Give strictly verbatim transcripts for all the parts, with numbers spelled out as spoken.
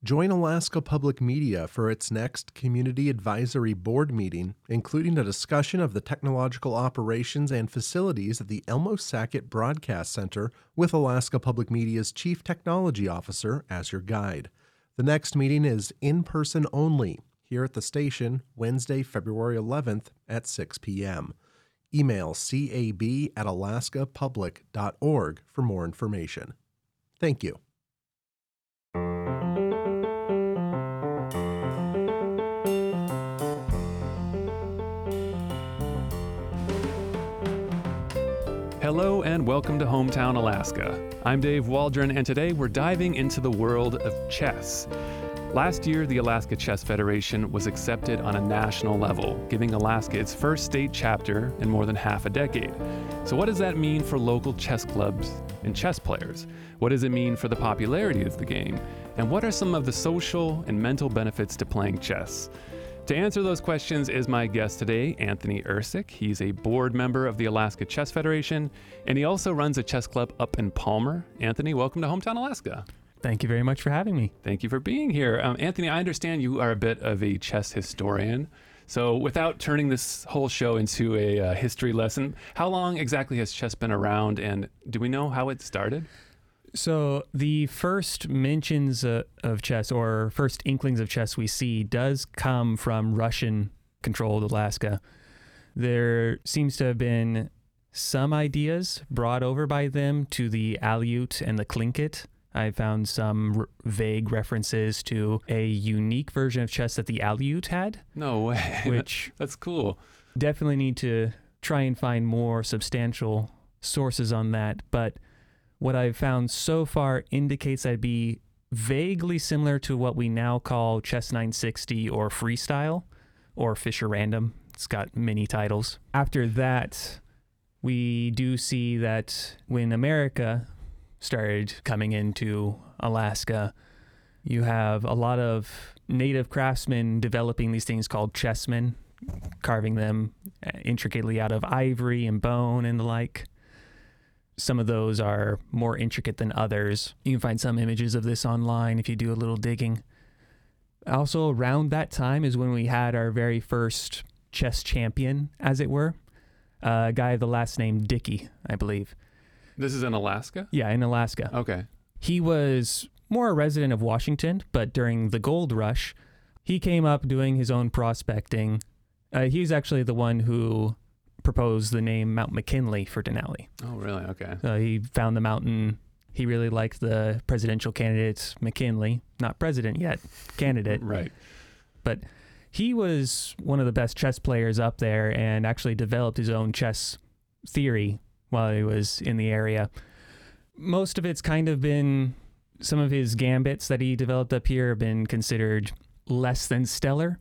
Join Alaska Public Media for its next Community Advisory Board meeting, including a discussion of the technological operations and facilities at the Elmo Sackett Broadcast Center with Alaska Public Media's Chief Technology Officer as your guide. The next meeting is in person only, here at the station, Wednesday, February eleventh at six p.m. Email c a b at alaska public dot org for more information. Thank you. Hello and welcome to Hometown Alaska. I'm Dave Waldron, and today we're diving into the world of chess. Last year, the Alaska Chess Federation was accepted on a national level, giving Alaska its first state chapter in more than half a decade. So what does that mean for local chess clubs and chess players? What does it mean for the popularity of the game? And what are some of the social and mental benefits to playing chess? To answer those questions is my guest today, Anthony Ersick. He's a board member of the Alaska Chess Federation, and he also runs a chess club up in Palmer. Anthony, welcome to Hometown Alaska. Thank you very much for having me. Thank you for being here. Um, Anthony, I understand you are a bit of a chess historian. So without turning this whole show into a uh, history lesson, how long exactly has chess been around, and do we know how it started? So the first mentions uh, of chess, or first inklings of chess we see, does come from Russian-controlled Alaska. There seems to have been some ideas brought over by them to the Aleut and the Tlingit. I found some r- vague references to a unique version of chess that the Aleut had. No way. Which That's cool. Definitely need to try and find more substantial sources on that, but what I've found so far indicates I'd be vaguely similar to what we now call Chess nine sixty or Freestyle or Fischer Random. It's got many titles. After that, we do see that when America started coming into Alaska, you have a lot of native craftsmen developing these things called chessmen, carving them intricately out of ivory and bone and the like. Some of those are more intricate than others. You can find some images of this online if you do a little digging. Also, around that time is when we had our very first chess champion, as it were. Uh, a guy of the last name Dickey, I believe. This is in Alaska? Yeah, in Alaska. Okay. He was more a resident of Washington, but during the gold rush, he came up doing his own prospecting. Uh, he was actually the one who proposed the name Mount McKinley for Denali. Oh, really? Okay. So he found the mountain. He really liked the presidential candidate McKinley, not president yet, candidate. Right. But he was one of the best chess players up there and actually developed his own chess theory while he was in the area. Most of it's kind of been, some of his gambits that he developed up here have been considered less than stellar.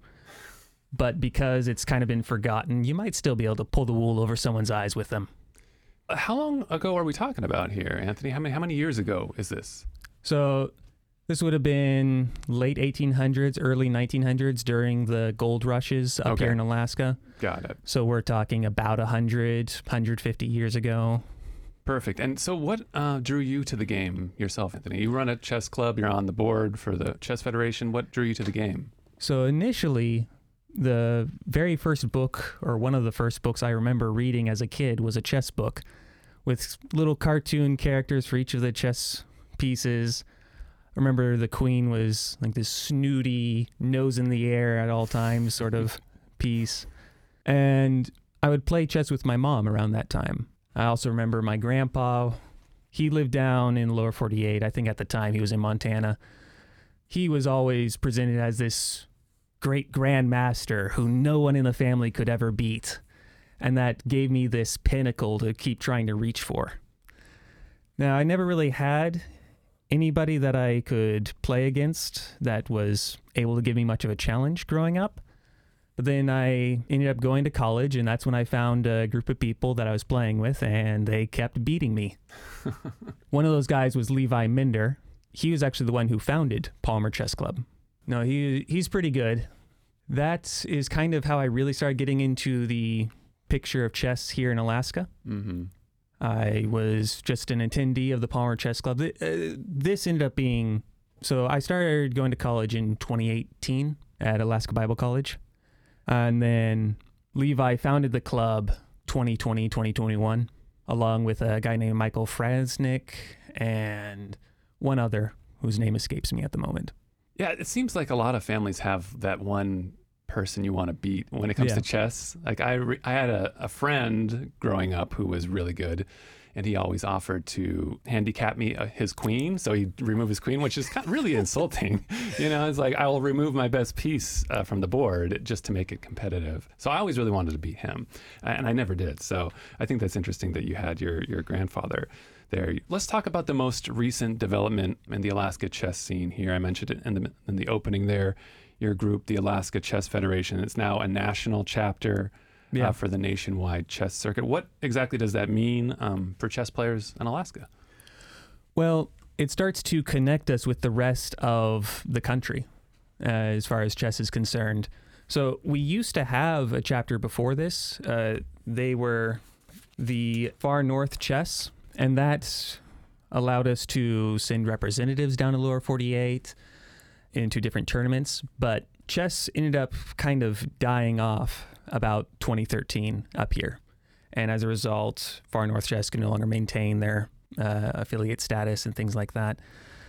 But because it's kind of been forgotten, you might still be able to pull the wool over someone's eyes with them. How long ago are we talking about here, Anthony? How many how many years ago is this? So this would have been late eighteen hundreds, early nineteen hundreds during the gold rushes up Okay. here in Alaska. Got it. So we're talking about one hundred, one hundred fifty years ago. Perfect. And so what uh, drew you to the game yourself, Anthony? You run a chess club. You're on the board for the Chess Federation. What drew you to the game? So initially, the very first book, or one of the first books I remember reading as a kid, was a chess book with little cartoon characters for each of the chess pieces. I remember the queen was like this snooty, nose in the air at all times sort of piece. And I would play chess with my mom around that time. I also remember my grandpa. He lived down in lower forty-eight. I think at the time he was in Montana. He was always presented as this great grandmaster who no one in the family could ever beat. And that gave me this pinnacle to keep trying to reach for. Now, I never really had anybody that I could play against that was able to give me much of a challenge growing up. But then I ended up going to college, and that's when I found a group of people that I was playing with, and they kept beating me. One of those guys was Levi Minder. He was actually the one who founded Palmer Chess Club. No, he he's pretty good. That is kind of how I really started getting into the picture of chess here in Alaska. Mm-hmm. I was just an attendee of the Palmer Chess Club. Uh, this ended up being So I started going to college in twenty eighteen at Alaska Bible College. And then Levi founded the club twenty twenty, twenty twenty-one, along with a guy named Michael Frasnick and one other whose name escapes me at the moment. Yeah, it seems like a lot of families have that one person you want to beat when it comes Yeah. to chess. Like I, re- I had a, a friend growing up who was really good, and he always offered to handicap me uh, his queen. So he'd remove his queen, which is kind of really insulting. You know, it's like, I will remove my best piece uh, from the board just to make it competitive. So I always really wanted to beat him, and I never did. So I think that's interesting that you had your, your grandfather there. Let's talk about the most recent development in the Alaska chess scene here. I mentioned it in the, in the opening there. Your group, the Alaska Chess Federation, it's now a national chapter Yeah. uh, for the nationwide chess circuit. What exactly does that mean um, for chess players in Alaska? Well, it starts to connect us with the rest of the country uh, as far as chess is concerned. So we used to have a chapter before this. Uh, they were the Far North Chess, and that allowed us to send representatives down to Lower forty-eight into different tournaments. But chess ended up kind of dying off about twenty thirteen up here. And as a result, Far North Chess can no longer maintain their uh, affiliate status and things like that.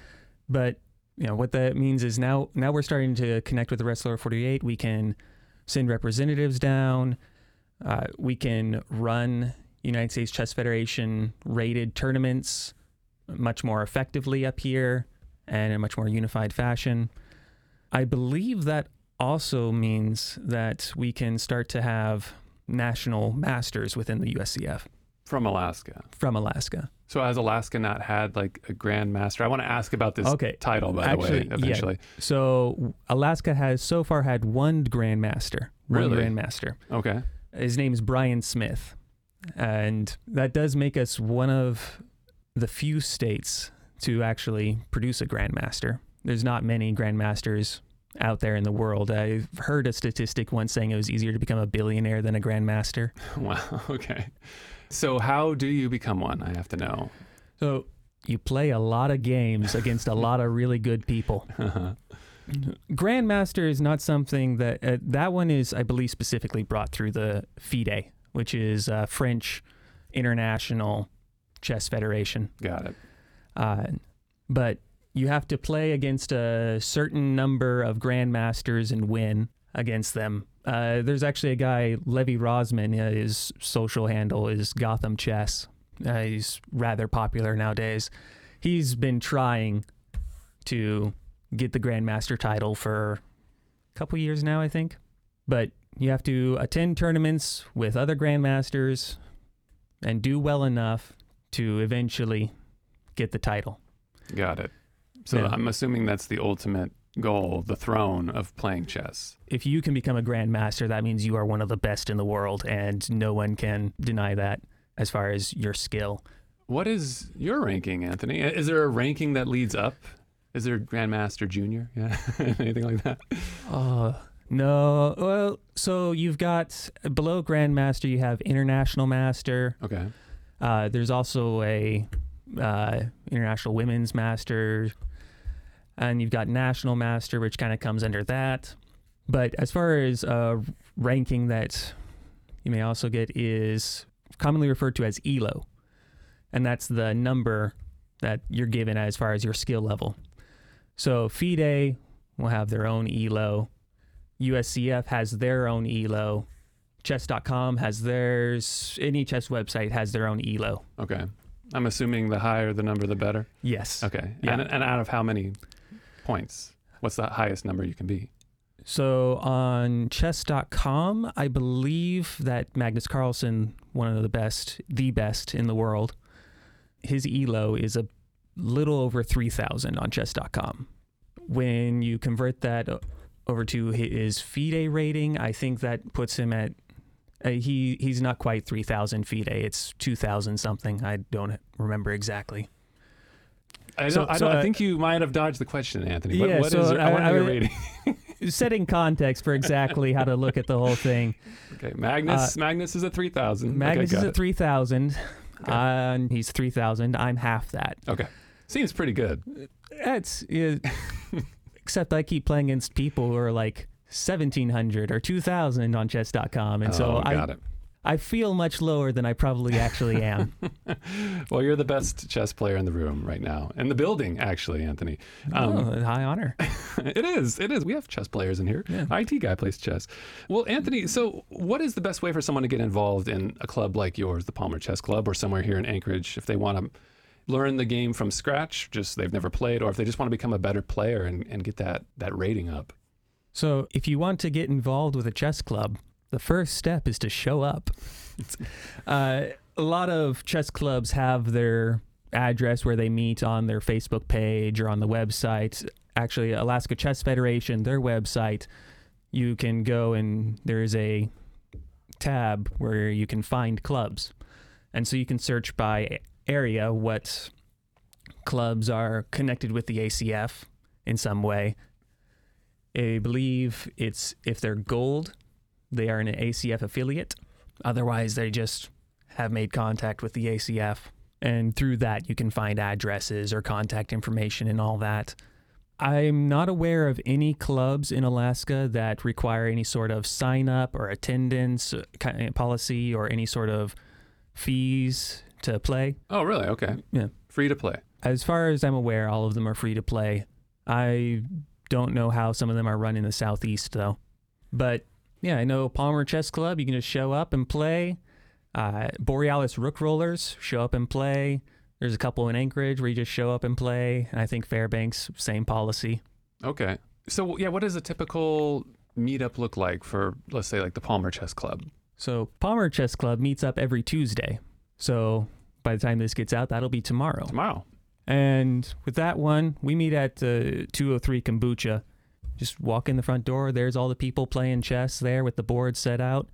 But you know what that means is now now we're starting to connect with the rest of Lower forty-eight. We can send representatives down. Uh, we can run United States Chess Federation rated tournaments much more effectively up here and in a much more unified fashion. I believe that also means that we can start to have national masters within the U S C F From Alaska. from Alaska. So has Alaska not had like a Grand Master? I want to ask about this Okay. title, by Actually, the way, eventually. Yeah. So Alaska has so far had one grandmaster. One Really? grandmaster. Okay. His name is Brian Smith. And that does make us one of the few states to actually produce a grandmaster. There's not many grandmasters out there in the world. I've heard a statistic once saying it was easier to become a billionaire than a grandmaster. Wow. Okay. So how do you become one? I have to know. So you play a lot of games against a lot of really good people. Uh-huh. Grandmaster is not something that, uh, that one is, I believe, specifically brought through the FIDE, which is uh, French International Chess Federation. Got it. Uh, but you have to play against a certain number of grandmasters and win against them. Uh, there's actually a guy, Levi Rosman, uh, his social handle is Gotham Chess. Uh, he's rather popular nowadays. He's been trying to get the grandmaster title for a couple years now, I think. But you have to attend tournaments with other grandmasters and do well enough to eventually get the title. Got it. So Yeah. I'm assuming that's the ultimate goal, the throne of playing chess. If you can become a grandmaster, that means you are one of the best in the world, and no one can deny that as far as your skill. What is your ranking, Anthony? Is there a ranking that leads up? Is there Grandmaster Junior? Yeah, anything like that? Uh, no. Well, so you've got below grandmaster, you have international master. Okay. Uh, there's also a uh, international women's master, and you've got national master, which kind of comes under that. But as far as uh, ranking that you may also get is commonly referred to as E L O, and that's the number that you're given as far as your skill level. So FIDE will have their own E L O. U S C F has their own E L O. Chess dot com has theirs. Any chess website has their own E L O. Okay. I'm assuming the higher the number, the better. Yes. Okay. Yeah. And, and out of how many points? What's the highest number you can be? So on chess dot com, I believe that Magnus Carlsen, one of the best, the best in the world, his E L O is a little over three thousand on chess dot com. When you convert that over to his FIDE rating, I think that puts him at, uh, he he's not quite three thousand FIDE. It's two thousand something. I don't remember exactly. I, So- don't, I, so, don't, I uh, think you might have dodged the question, Anthony. What, Yeah, what so is your, I, I- want I your would- rating. Setting context for exactly how to look at the whole thing. Okay. Magnus, Magnus is at three thousand. Magnus okay, is got at it. three thousand. Okay. Uh, he's three thousand. I'm half that. Okay. Seems pretty good. It's it, except I keep playing against people who are like seventeen hundred or two thousand on chess dot com, and oh, so got I it. I feel much lower than I probably actually am. Well, you're the best chess player in the room right now, in the building, actually, Anthony. Um, oh, a high honor. It is. It is. We have chess players in here. Yeah. I T guy plays chess. Well, Anthony, so what is the best way for someone to get involved in a club like yours, the Palmer Chess Club, or somewhere here in Anchorage, if they want to learn the game from scratch, just they've never played, or if they just want to become a better player and, and get that, that rating up? So if you want to get involved with a chess club, the first step is to show up. uh, a lot of chess clubs have their address where they meet on their Facebook page or on the website. Actually, Alaska Chess Federation, their website, you can go and there's a tab where you can find clubs. And so you can search by area what clubs are connected with the A C F in some way. I believe it's if they're gold, they are an A C F affiliate. Otherwise, they just have made contact with the A C F. And through that, you can find addresses or contact information and all that. I'm not aware of any clubs in Alaska that require any sort of sign up or attendance policy or any sort of fees to play. Oh, really? Okay. Yeah. Free to play. As far as I'm aware, all of them are free to play. I don't know how some of them are run in the Southeast, though. But yeah, I know Palmer Chess Club, you can just show up and play. Uh, Borealis Rook Rollers, show up and play. There's a couple in Anchorage where you just show up and play. And I think Fairbanks, same policy. Okay. So, yeah, what does a typical meetup look like for, let's say, like the Palmer Chess Club? So Palmer Chess Club meets up every Tuesday. So by the time this gets out, that'll be tomorrow. Tomorrow. And with that one, we meet at uh, two oh three Kombucha. Just walk in the front door. There's all the people playing chess there with the board set out.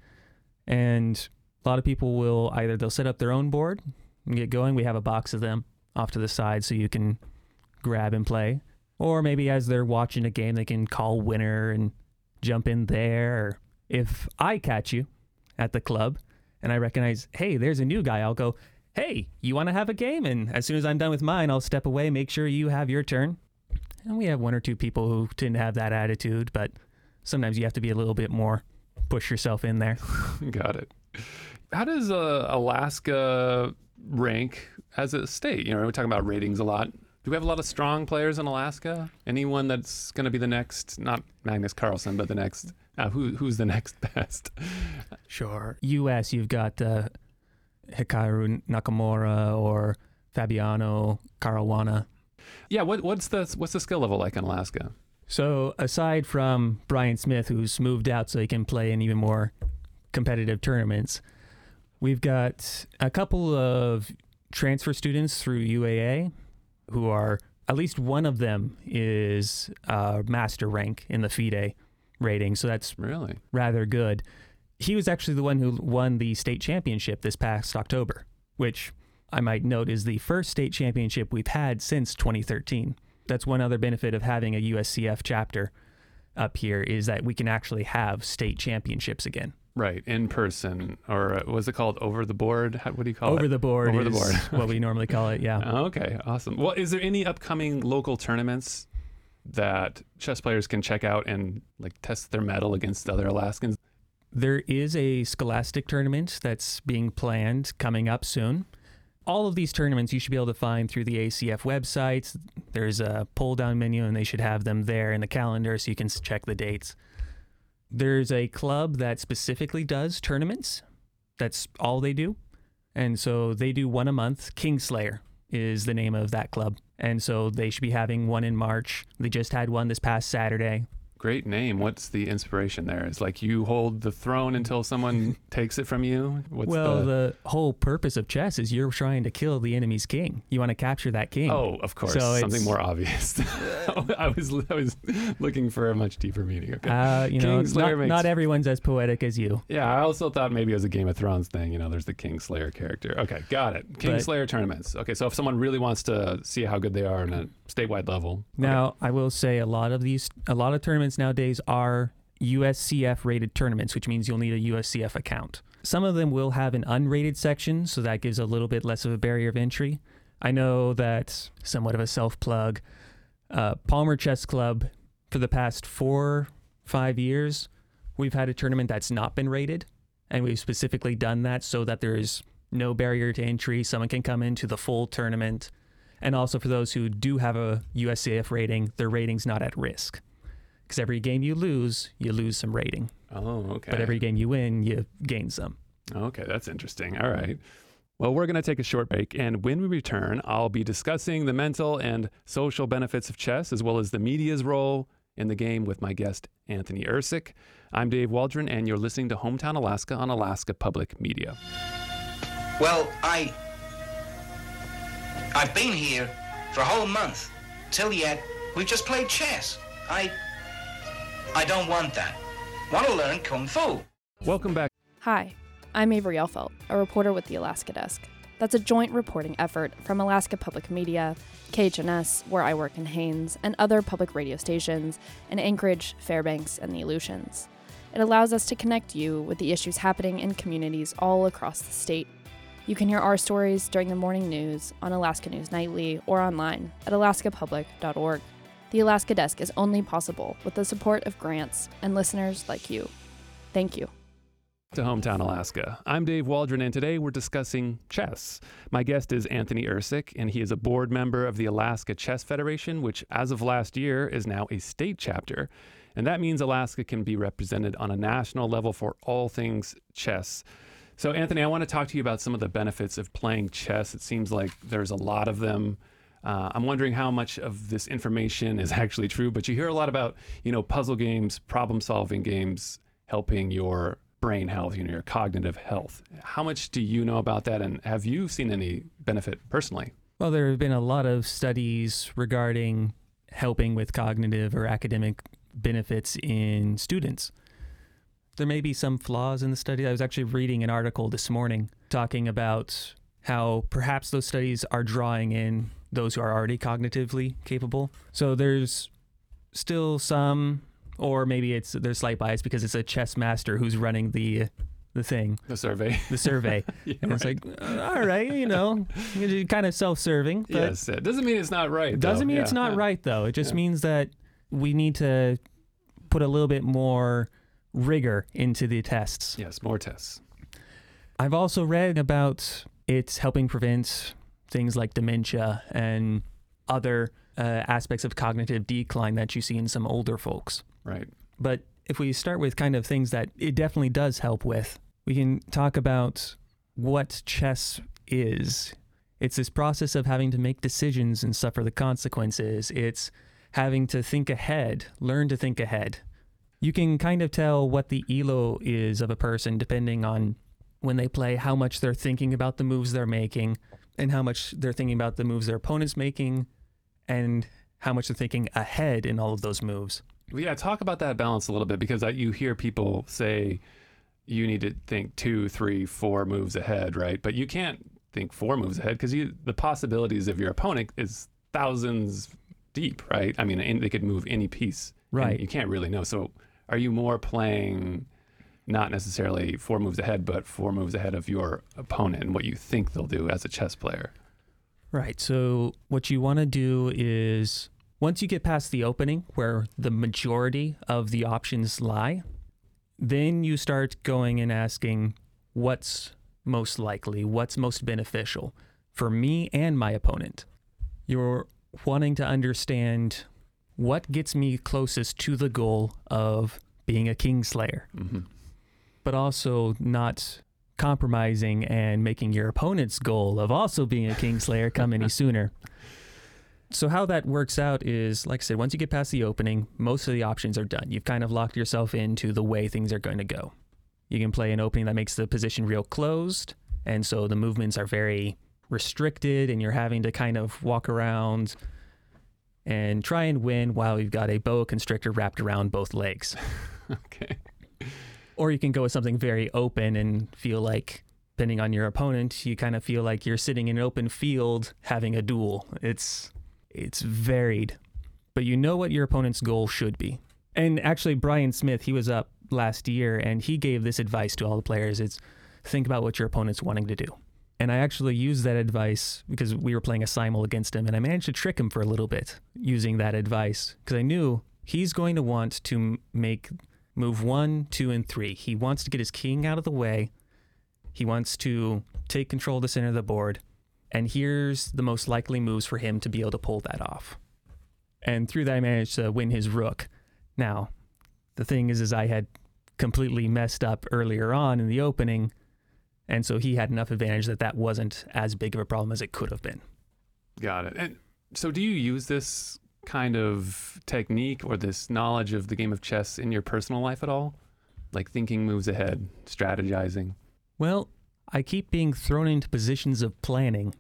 And a lot of people will either they'll set up their own board and get going. We have a box of them off to the side so you can grab and play. Or maybe as they're watching a game, they can call winner and jump in there. Or if I catch you at the club and I recognize, hey, there's a new guy, I'll go, hey, you want to have a game? And as soon as I'm done with mine, I'll step away, make sure you have your turn. And we have one or two people who tend to have that attitude, but sometimes you have to be a little bit more, push yourself in there. Got it. How does uh, Alaska rank as a state? You know, we're talking about ratings a lot. Do we have a lot of strong players in Alaska? Anyone that's going to be the next, not Magnus Carlsen, but the next, uh, who who's the next best? Sure. U S, you've got uh, Hikaru Nakamura or Fabiano Caruana. Yeah, what what's the what's the skill level like in Alaska? So aside from Brian Smith, who's moved out so he can play in even more competitive tournaments, we've got a couple of transfer students through U A A who are, at least one of them is uh, master rank in the FIDE rating, so that's really rather good. He was actually the one who won the state championship this past October, which I might note is the first state championship we've had since twenty thirteen. That's one other benefit of having a U S C F chapter up here is that we can actually have state championships again. Right, in person, or uh, what's it called? Over the board? How, what do you call Over it? the board Over is the board. what we normally call it, yeah. Okay, awesome. Well, is there any upcoming local tournaments that chess players can check out and like test their mettle against other Alaskans? There is a Scholastic tournament that's being planned coming up soon. All of these tournaments you should be able to find through the A C F website. There's a pull-down menu, and they should have them there in the calendar so you can check the dates. There's a club that specifically does tournaments. That's all they do. And so they do one a month. Kingslayer is the name of that club. And so they should be having one in March. They just had one this past Saturday. Great name. What's the inspiration there? It's like you hold the throne until someone takes it from you? What's well, the... the whole purpose of chess is you're trying to kill the enemy's king. You want to capture that king. Oh, of course. So Something more obvious. I was I was looking for a much deeper meaning. Okay. Uh, you know, Kingslayer not, makes... not everyone's as poetic as you. Yeah, I also thought maybe it was a Game of Thrones thing. You know, there's the Kingslayer character. Okay, got it. Kingslayer but, tournaments. Okay, so if someone really wants to see how good they are on a statewide level. Now, okay. I will say a lot of these, a lot of tournaments nowadays are U S C F rated tournaments, which means you'll need a U S C F account. Some of them will have an unrated section, so that gives a little bit less of a barrier of entry. I know that, somewhat of a self-plug, uh, Palmer Chess Club, for the past four, five years, we've had a tournament that's not been rated, and we've specifically done that so that there's no barrier to entry. Someone can come into the full tournament. And also for those who do have a U S C F rating, their rating's not at risk. Because every game you lose, you lose some rating. Oh, okay. But every game you win, you gain some. Okay, that's interesting. All right. Well, we're going to take a short break, and when we return, I'll be discussing the mental and social benefits of chess, as well as the media's role in the game with my guest, Anthony Ersick. I'm Dave Waldron, and you're listening to Hometown Alaska on Alaska Public Media. Well, I... I've been here for a whole month. Till yet, we've just played chess. I... I don't want that. Want to learn Kung Fu. Welcome back. Hi, I'm Avery Elfelt, a reporter with the Alaska Desk. That's a joint reporting effort from Alaska Public Media, K H N S, where I work in Haines, and other public radio stations in Anchorage, Fairbanks, and the Aleutians. It allows us to connect you with the issues happening in communities all across the state. You can hear our stories during the morning news on Alaska News Nightly or online at alaska public dot org. The Alaska Desk is only possible with the support of grants and listeners like you. Thank you. To Hometown Alaska. I'm Dave Waldron, and today we're discussing chess. My guest is Anthony Ersick, and he is a board member of the Alaska Chess Federation, which as of last year is now a state chapter. And that means Alaska can be represented on a national level for all things chess. So, Anthony, I want to talk to you about some of the benefits of playing chess. It seems like there's a lot of them. Uh, I'm wondering how much of this information is actually true, but you hear a lot about, you know, puzzle games, problem-solving games, helping your brain health, you know, your cognitive health. How much do you know about that, and have you seen any benefit personally? Well, there have been a lot of studies regarding helping with cognitive or academic benefits in students. There may be some flaws in the study. I was actually reading an article this morning talking about how perhaps those studies are drawing in those who are already cognitively capable. So there's still some, or maybe it's there's slight bias because it's a chess master who's running the the thing. The survey. The survey. Yeah, and it's right. like, uh, all right, you know, kind of self-serving. But Yes, it doesn't mean it's not right. it doesn't though. mean Yeah, it's not yeah. right, though. It just Yeah. means that we need to put a little bit more rigor into the tests. Yes, more tests. I've also read about it helping prevent things like dementia and other uh, aspects of cognitive decline that you see in some older folks. Right. But if we start with kind of things that it definitely does help with, we can talk about what chess is. It's this process of having to make decisions and suffer the consequences. It's having to think ahead, learn to think ahead. You can kind of tell what the E L O is of a person depending on when they play, how much they're thinking about the moves they're making, and how much they're thinking about the moves their opponent's making, and how much they're thinking ahead in all of those moves. Well, yeah, talk about that balance a little bit, because I, you hear people say you need to think two, three, four moves ahead, right? But you can't think four moves ahead because you the possibilities of your opponent is thousands deep, right? I mean, and they could move any piece. Right. And you can't really know. So are you more playing not necessarily four moves ahead, but four moves ahead of your opponent and what you think they'll do as a chess player? Right. So what you want to do is, once you get past the opening where the majority of the options lie, then you start going and asking what's most likely, what's most beneficial for me and my opponent. You're wanting to understand what gets me closest to the goal of being a Kingslayer, Mm-hmm. but also not compromising and making your opponent's goal of also being a Kingslayer come any sooner. So how that works out is, like I said, once you get past the opening, most of the options are done. You've kind of locked yourself into the way things are going to go. You can play an opening that makes the position real closed, and so the movements are very restricted, and you're having to kind of walk around and try and win while you've got a boa constrictor wrapped around both legs. Okay. Or you can go with something very open and feel like, depending on your opponent, you kind of feel like you're sitting in an open field having a duel. It's it's varied, but you know what your opponent's goal should be. And actually, Brian Smith, he was up last year, and he gave this advice to all the players. It's think about what your opponent's wanting to do. And I actually used that advice because we were playing a simul against him, and I managed to trick him for a little bit using that advice because I knew he's going to want to m- make move one, two, and three. He wants to get his king out of the way. He wants to take control of the center of the board. And here's the most likely moves for him to be able to pull that off. And through that, I managed to win his rook. Now, the thing is, is I had completely messed up earlier on in the opening, and so he had enough advantage that that wasn't as big of a problem as it could have been. Got it. And so do you use this kind of technique or this knowledge of the game of chess in your personal life at all? Like thinking moves ahead, strategizing? Well, I keep being thrown into positions of planning.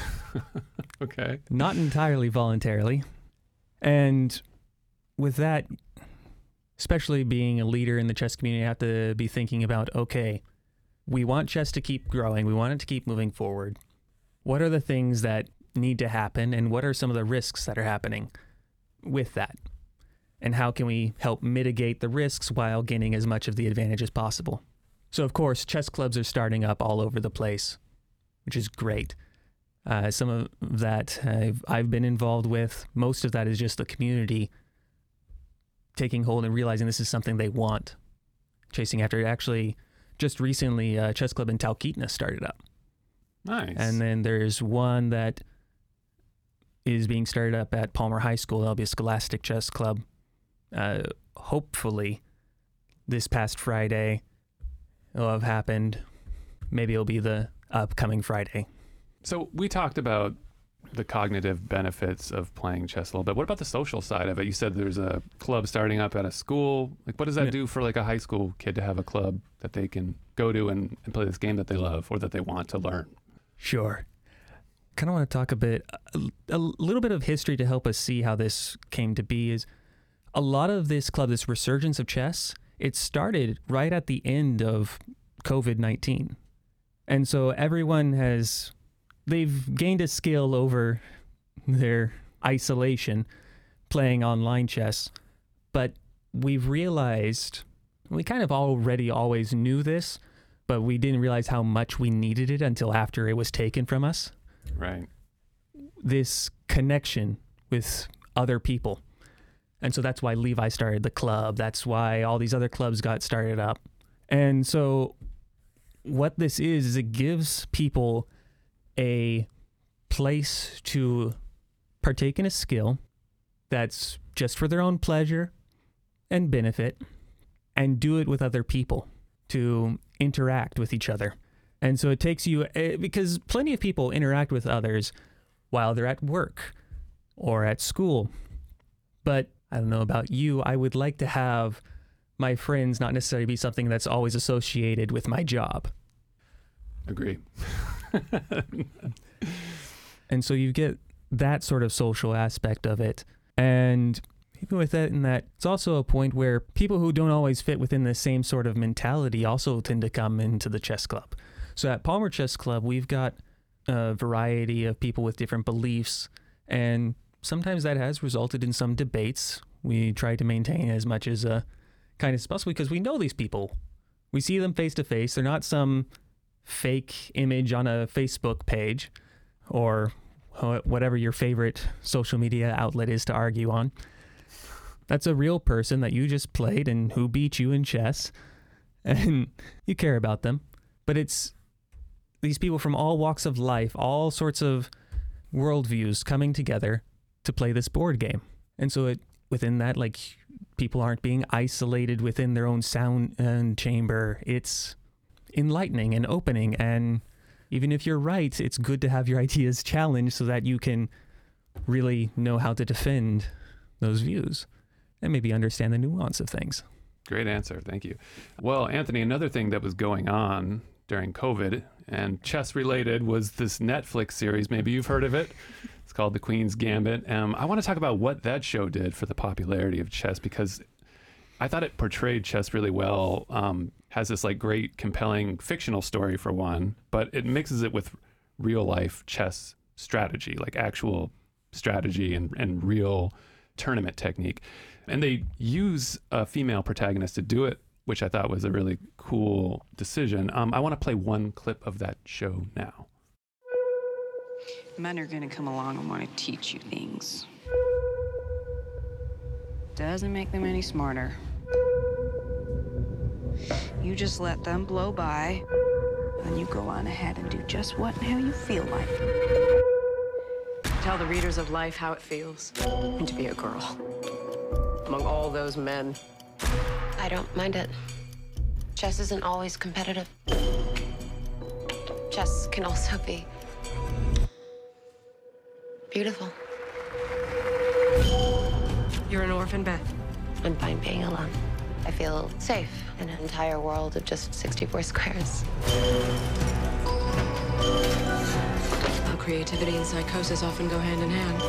Okay. Not entirely voluntarily. And with that, especially being a leader in the chess community, I have to be thinking about, okay, we want chess to keep growing. We want it to keep moving forward. What are the things that need to happen, and what are some of the risks that are happening with that? And how can we help mitigate the risks while gaining as much of the advantage as possible? So, of course, chess clubs are starting up all over the place, which is great. Uh, some of that I've, I've been involved with. Most of that is just the community taking hold and realizing this is something they want, chasing after it. Actually, just recently, a chess club in Talkeetna started up. Nice. And then there's one that is being started up at Palmer High School. That'll be a Scholastic Chess Club. Uh, hopefully, this past Friday, it'll have happened. Maybe it'll be the upcoming Friday. So we talked about the cognitive benefits of playing chess a little bit. What about the social side of it? You said there's a club starting up at a school. Like, what does that Yeah. do for like a high school kid to have a club that they can go to and, and play this game that they love or that they want to learn? Sure. Kind of want to talk a bit, a, a little bit of history to help us see how this came to be. Is a lot of this club, this resurgence of chess, it started right at the end of covid nineteen. And so everyone has, they've gained a skill over their isolation playing online chess. But we've realized, we kind of already always knew this, but we didn't realize how much we needed it until after it was taken from us. Right. This connection with other people. And so that's why Levi started the club. That's why all these other clubs got started up. And so what this is, is it gives people a place to partake in a skill that's just for their own pleasure and benefit, and do it with other people to interact with each other. And so it takes you, because plenty of people interact with others while they're at work or at school. But I don't know about you, I would like to have my friends not necessarily be something that's always associated with my job. Agree. And so you get that sort of social aspect of it. And even with that, in that, it's also a point where people who don't always fit within the same sort of mentality also tend to come into the chess club. So at Palmer Chess Club, we've got a variety of people with different beliefs, and sometimes that has resulted in some debates. We try to maintain as much as uh, kind of as possible because we know these people. We see them face to face. They're not some fake image on a Facebook page or whatever your favorite social media outlet is to argue on. That's a real person that you just played and who beat you in chess, and you care about them. But it's these people from all walks of life, all sorts of worldviews coming together to play this board game. And so it within that, like, people aren't being isolated within their own sound and chamber. It's enlightening and opening, and even if you're right, it's good to have your ideas challenged so that you can really know how to defend those views and maybe understand the nuance of things. Great answer. Thank you. Well, Anthony, another thing that was going on during COVID and chess related was this Netflix series. Maybe you've heard of it. It's called The Queen's Gambit. Um, I want to talk about what that show did for the popularity of chess, because I thought it portrayed chess really well. Um, has this like great, compelling fictional story for one, but it mixes it with real life chess strategy, like actual strategy and, and real tournament technique. And they use a female protagonist to do it, which I thought was a really cool decision. Um, I want to play one clip of that show now. Men are gonna come along and want to teach you things. Doesn't make them any smarter. You just let them blow by, and you go on ahead and do just what and how you feel like. Tell the readers of life how it feels to be a girl among all those men. I don't mind it. Chess isn't always competitive. Chess can also be beautiful. You're an orphan, Beth. I'm fine being alone. I feel safe in an entire world of just sixty-four squares. How creativity and psychosis often go hand in hand.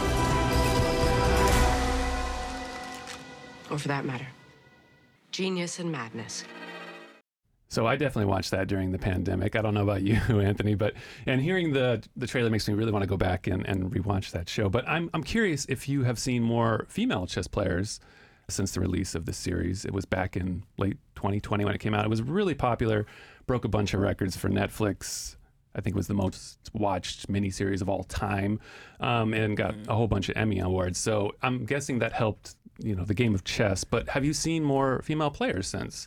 Or for that matter, genius and madness. So I definitely watched that during the pandemic. I don't know about you, Anthony, but and hearing the the trailer makes me really want to go back and, and rewatch that show. But I'm I'm curious if you have seen more female chess players since the release of the series. It was back in late twenty twenty when it came out. It was really popular, broke a bunch of records for Netflix. I think it was the most watched miniseries of all time, um, and got a whole bunch of Emmy awards. So I'm guessing that helped, you know, the game of chess. But have you seen more female players since?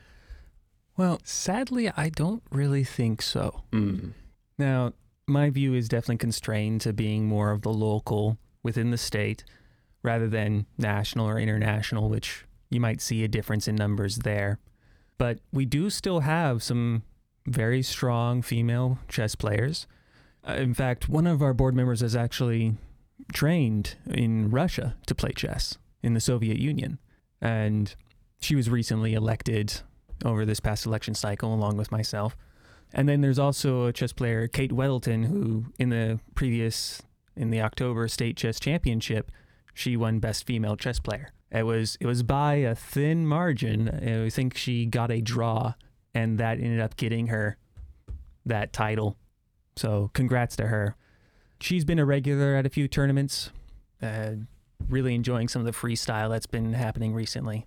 Well, sadly, I don't really think so. Mm. Now, my view is definitely constrained to being more of the local within the state rather than national or international, which you might see a difference in numbers there. But we do still have some very strong female chess players. Uh, in fact, one of our board members has actually trained in Russia to play chess in the Soviet Union. And she was recently elected over this past election cycle, along with myself. And then there's also a chess player, Kate Weddleton, who in the previous, in the October State Chess Championship, she won Best Female Chess Player. It was it was by a thin margin. I think she got a draw, and that ended up getting her that title. So congrats to her. She's been a regular at a few tournaments, uh, really enjoying some of the freestyle that's been happening recently.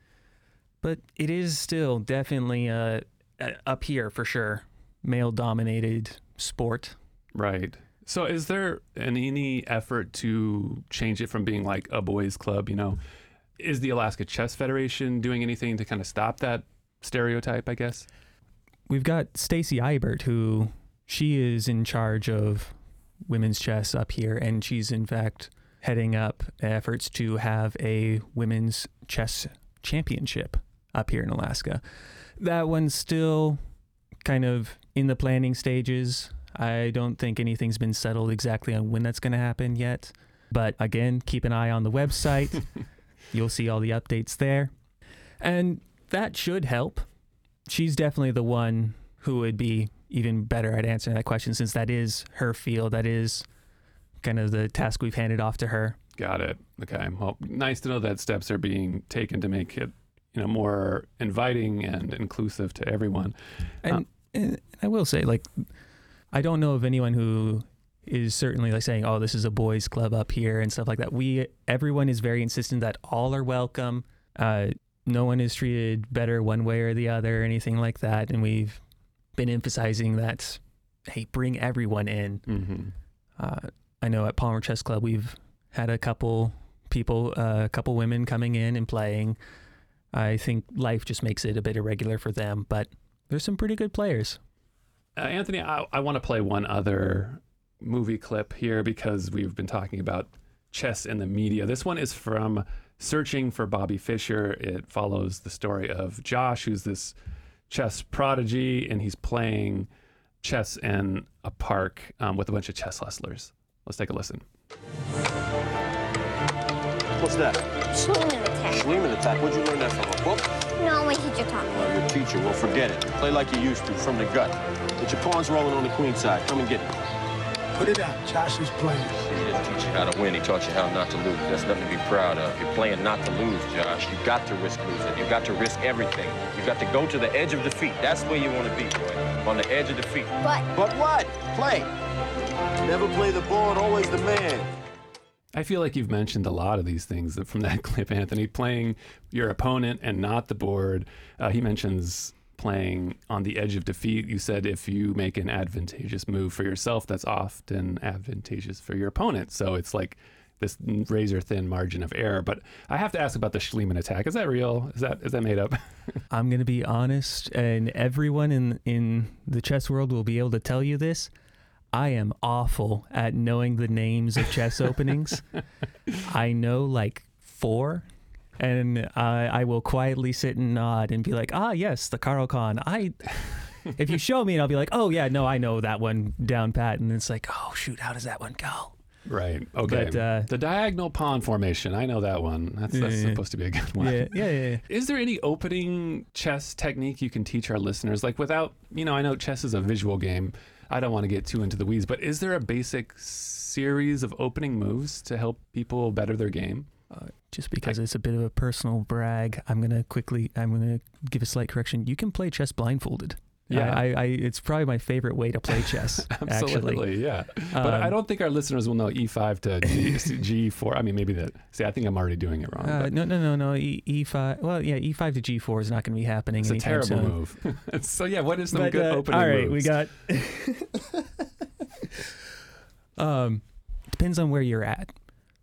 But it is still definitely uh, up here for sure, male-dominated sport. Right. So is there any, any effort to change it from being like a boys' club, you know? Is the Alaska Chess Federation doing anything to kind of stop that stereotype, I guess? We've got Stacy Eibert, who she is in charge of women's chess up here, and she's in fact heading up efforts to have a women's chess championship up here in Alaska. That one's still kind of in the planning stages. I don't think anything's been settled exactly on when that's going to happen yet. But again, keep an eye on the website. You'll see all the updates there. And that should help. She's definitely the one who would be even better at answering that question, since that is her field. That is kind of the task we've handed off to her. Got it. Okay. Well, nice to know that steps are being taken to make it, you know, more inviting and inclusive to everyone. And, um, and I will say, like, I don't know of anyone who is certainly like saying, oh, this is a boys' club up here and stuff like that. We, everyone is very insistent that all are welcome. Uh, no one is treated better one way or the other or anything like that. And we've been emphasizing that, hey, bring everyone in. Mm-hmm. Uh, I know at Palmer Chess Club, we've had a couple people, uh, a couple women coming in and playing. I think life just makes it a bit irregular for them, but there's some pretty good players. Uh, Anthony, I, I want to play one other movie clip here because we've been talking about chess in the media. This one is from Searching for Bobby Fischer. It follows the story of Josh, who's this chess prodigy, and he's playing chess in a park um, with a bunch of chess hustlers. Let's take a listen. What's that? Schliemann attack. Schliemann attack? Where'd you learn that from? A book? No, my teacher taught me. Well, your teacher. Well, forget it. Play like you used to, from the gut. Get your pawns rolling on the queen side. Come and get it. Put it out. Josh is playing. He didn't teach you how to win. He taught you how not to lose. That's nothing to be proud of. You're playing not to lose, Josh. You got to risk losing. You got to risk everything. You got to go to the edge of defeat. That's where you want to be, boy. On the edge of defeat. But. But what? Play. Never play the board, always the man. I feel like you've mentioned a lot of these things from that clip, Anthony. Playing your opponent and not the board. Uh, he mentions playing on the edge of defeat. You said if you make an advantageous move for yourself, that's often advantageous for your opponent. So it's like this razor thin margin of error. But I have to ask about the Schliemann attack. Is that real? Is that is that made up? I'm going to be honest, and everyone in in the chess world will be able to tell you this. I am awful at knowing the names of chess openings. I know like four, and I, I will quietly sit and nod and be like, ah, yes, the Caro-Kann. I, if you show me, and I'll be like, oh, yeah, no, I know that one down pat. And it's like, oh, shoot, how does that one go? Right. Okay. But, uh, the diagonal pawn formation. I know that one. That's, that's yeah, supposed to be a good one. Yeah, yeah, yeah. Is there any opening chess technique you can teach our listeners? Like without, you know, I know chess is a visual game. I don't want to get too into the weeds, but is there a basic series of opening moves to help people better their game? Uh, just because I, it's a bit of a personal brag, I'm going to quickly, I'm going to give a slight correction. You can play chess blindfolded. Yeah, I, I, it's probably my favorite way to play chess. Absolutely, actually. yeah. But um, I don't think our listeners will know E five to G, G four. I mean, maybe that. See, I think I'm already doing it wrong. Uh, no, no, no, no. E, E5. Well, yeah, E five to G four is not going to be happening. It's a terrible soon. move. So yeah, what is some but, good uh, opening moves? All right, moves? we got. um, depends on where you're at.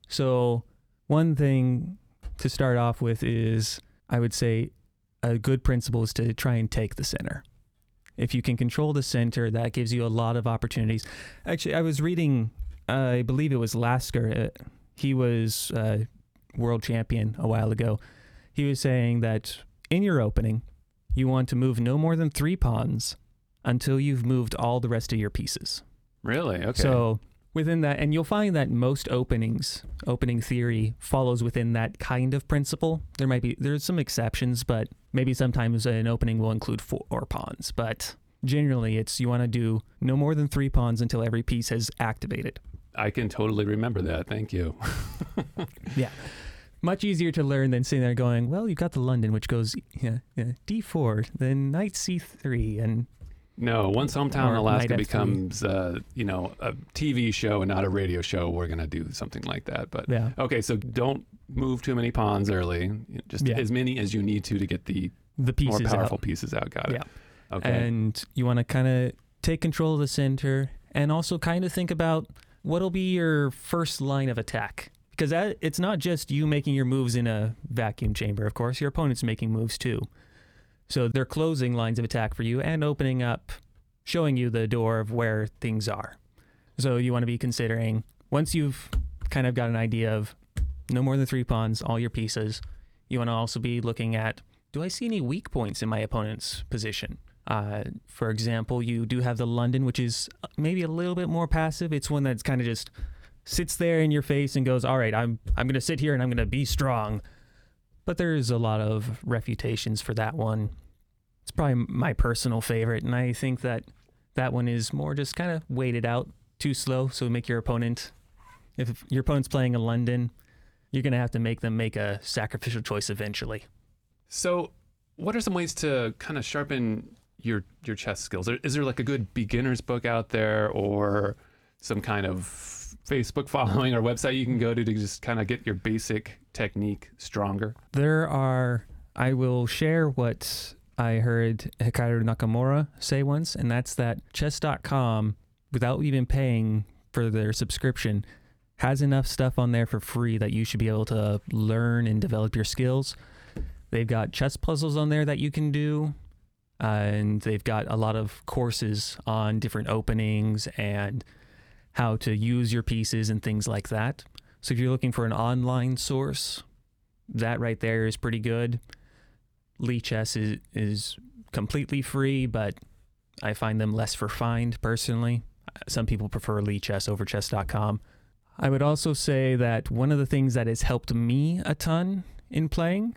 So one thing to start off with is, I would say, a good principle is to try and take the center. If you can control the center, that gives you a lot of opportunities. Actually, I was reading, uh, I believe it was Lasker. Uh, he was uh, world champion a while ago. He was saying that in your opening, you want to move no more than three pawns until you've moved all the rest of your pieces. Really? Okay. So within that, and you'll find that most openings, opening theory follows within that kind of principle. There might be, there's some exceptions, but maybe sometimes an opening will include four pawns. But generally, it's you want to do no more than three pawns until every piece has activated. I can totally remember that. Thank you. Yeah. Much easier to learn than sitting there going, well, you've got the London, which goes yeah, yeah, D four, then knight C three, and... No, once Hometown Alaska becomes, uh, you know, a T V show and not a radio show, we're going to do something like that. But yeah. Okay, so don't move too many pawns early. Just yeah. as many as you need to to get the, the pieces more powerful out. pieces out. Got it. Yeah. Okay. And you want to kind of take control of the center and also kind of think about what'll be your first line of attack. Because that, it's not just you making your moves in a vacuum chamber, of course. Your opponent's making moves too. So they're closing lines of attack for you and opening up, showing you the door of where things are. So you want to be considering, once you've kind of got an idea of no more than three pawns, all your pieces, you want to also be looking at, do I see any weak points in my opponent's position? Uh, for example, you do have the London, which is maybe a little bit more passive. It's one that's kind of just sits there in your face and goes, all right, I'm I'm going to sit here and I'm going to be strong. But there's a lot of refutations for that one. It's probably my personal favorite, and I think that that one is more just kind of waited out, too slow, so make your opponent, if your opponent's playing a London, you're going to have to make them make a sacrificial choice eventually. So what are some ways to kind of sharpen your your chess skills? Is there like a good beginner's book out there, or some kind of Facebook following or website you can go to to just kind of get your basic technique stronger? There are, I will share what I heard Hikaru Nakamura say once, and that's that chess dot com, without even paying for their subscription, has enough stuff on there for free that you should be able to learn and develop your skills. They've got chess puzzles on there that you can do, uh, and they've got a lot of courses on different openings and how to use your pieces and things like that. So if you're looking for an online source, that right there is pretty good. Lichess is, is completely free, but I find them less refined personally. Some people prefer Lichess over chess dot com. I would also say that one of the things that has helped me a ton in playing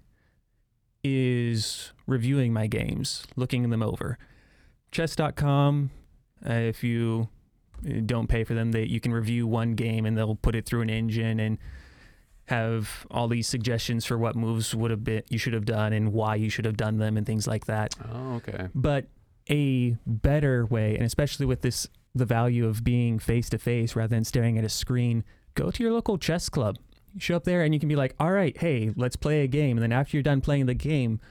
is reviewing my games, looking them over. chess dot com, uh, if you don't pay for them, they, you can review one game and they'll put it through an engine and have all these suggestions for what moves would have been you should have done and why you should have done them and things like that. Oh, okay. But a better way, and especially with this, the value of being face to face rather than staring at a screen, go to your local chess club. You show up there and you can be like, all right, hey, let's play a game. And then after you're done playing the game,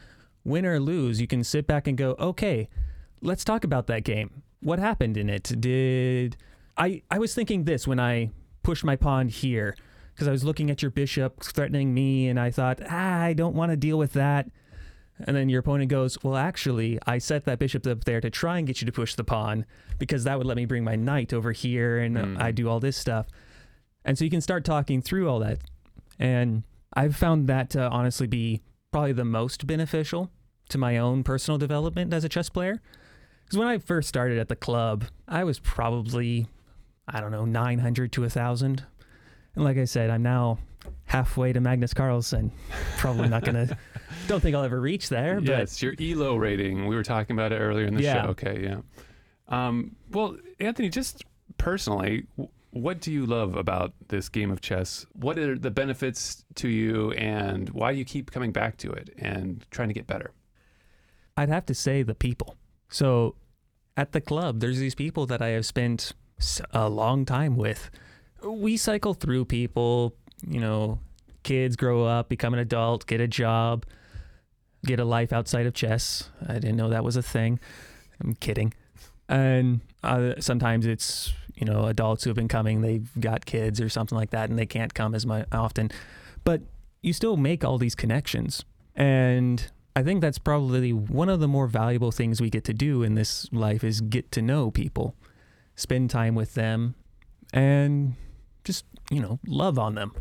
win or lose, you can sit back and go, okay, let's talk about that game. What happened in it? Did I, I was thinking this when I pushed my pawn here, because I was looking at your bishop threatening me, and I thought, ah, I don't want to deal with that. And then your opponent goes, well, actually, I set that bishop up there to try and get you to push the pawn, because that would let me bring my knight over here, and mm. I do all this stuff. And so you can start talking through all that. And I've found that to honestly be probably the most beneficial to my own personal development as a chess player. Because when I first started at the club, I was probably, I don't know, nine hundred to one thousand. And like I said, I'm now halfway to Magnus Carlsen. Probably not going to, don't think I'll ever reach there. Yeah, but it's your E L O rating. We were talking about it earlier in the yeah. show. Okay, yeah. Um, well, Anthony, just personally, what do you love about this game of chess? What are the benefits to you, and why do you keep coming back to it and trying to get better? I'd have to say the people. So at the club, there's these people that I have spent a long time with. We cycle through people, you know, kids grow up, become an adult, get a job, get a life outside of chess. I didn't know that was a thing. I'm kidding. And uh, sometimes it's, you know, adults who have been coming, they've got kids or something like that, and they can't come as much often. But you still make all these connections. And I think that's probably one of the more valuable things we get to do in this life is get to know people, spend time with them, and just, you know, love on them.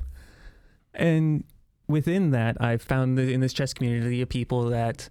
And within that, I've found that in this chess community of people that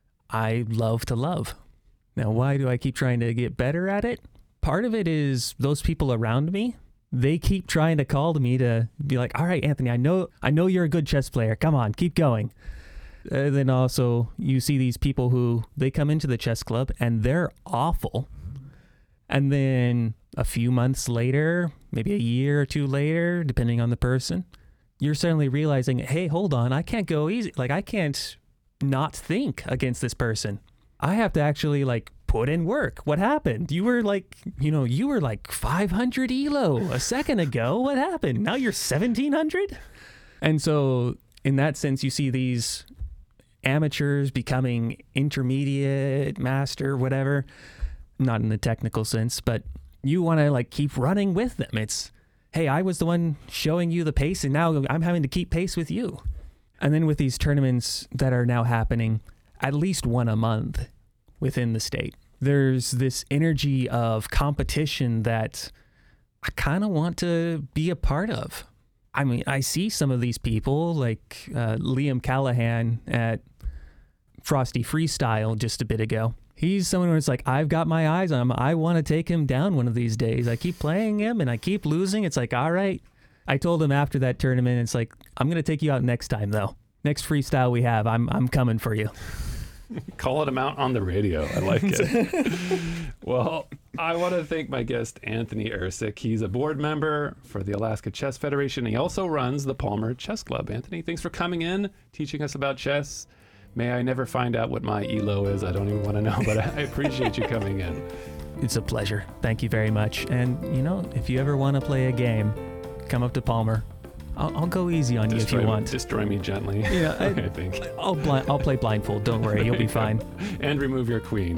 I love to love. Now, why do I keep trying to get better at it? Part of it is those people around me. They keep trying to call to me to be like, all right, Anthony, I know, I know you're a good chess player. Come on, keep going. Uh, then also you see these people who they come into the chess club and they're awful. And then a few months later, maybe a year or two later, depending on the person, you're suddenly realizing, hey, hold on, I can't go easy. Like, I can't not think against this person. I have to actually, like, put in work. What happened? You were like, you know, you were like five hundred E L O a second ago. What happened? Now you're seventeen hundred? And so in that sense, you see these amateurs becoming intermediate, master, whatever. Not in the technical sense, but you want to like keep running with them. It's, hey, I was the one showing you the pace, and now I'm having to keep pace with you. And then with these tournaments that are now happening, at least one a month within the state, there's this energy of competition that I kind of want to be a part of. I mean, I see some of these people like uh, Liam Callahan at Frosty Freestyle just a bit ago. He's someone who's like, I've got my eyes on him. I want to take him down one of these days. I keep playing him and I keep losing. It's like, all right. I told him after that tournament, it's like, I'm going to take you out next time, though. Next freestyle we have, I'm I'm coming for you. Calling him out on the radio. I like it. Well, I want to thank my guest, Anthony Ercik. He's a board member for the Alaska Chess Federation. He also runs the Palmer Chess Club. Anthony, thanks for coming in, teaching us about chess. May I never find out what my E L O is. I don't even want to know, but I appreciate you coming in. It's a pleasure. Thank you very much. And, you know, if you ever want to play a game, come up to Palmer. I'll, I'll go easy on destroy, you if you want. Destroy me gently. Yeah, I, I think. I'll blind, I'll play blindfold. Don't worry, you'll be fine. And remove your queen.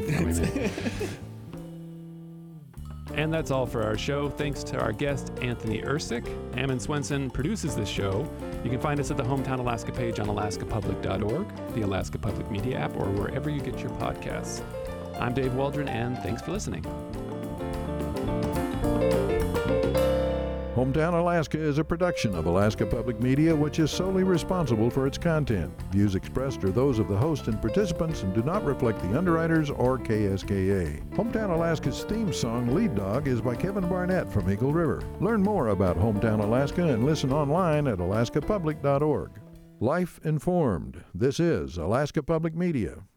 And that's all for our show. Thanks to our guest, Anthony Ercik. Ammon Swenson produces this show. You can find us at the Hometown Alaska page on alaska public dot org, the Alaska Public Media app, or wherever you get your podcasts. I'm Dave Waldron, and thanks for listening. Hometown Alaska is a production of Alaska Public Media, which is solely responsible for its content. Views expressed are those of the host and participants and do not reflect the underwriters or K S K A. Hometown Alaska's theme song, Lead Dog, is by Kevin Barnett from Eagle River. Learn more about Hometown Alaska and listen online at alaska public dot org. Life informed. This is Alaska Public Media.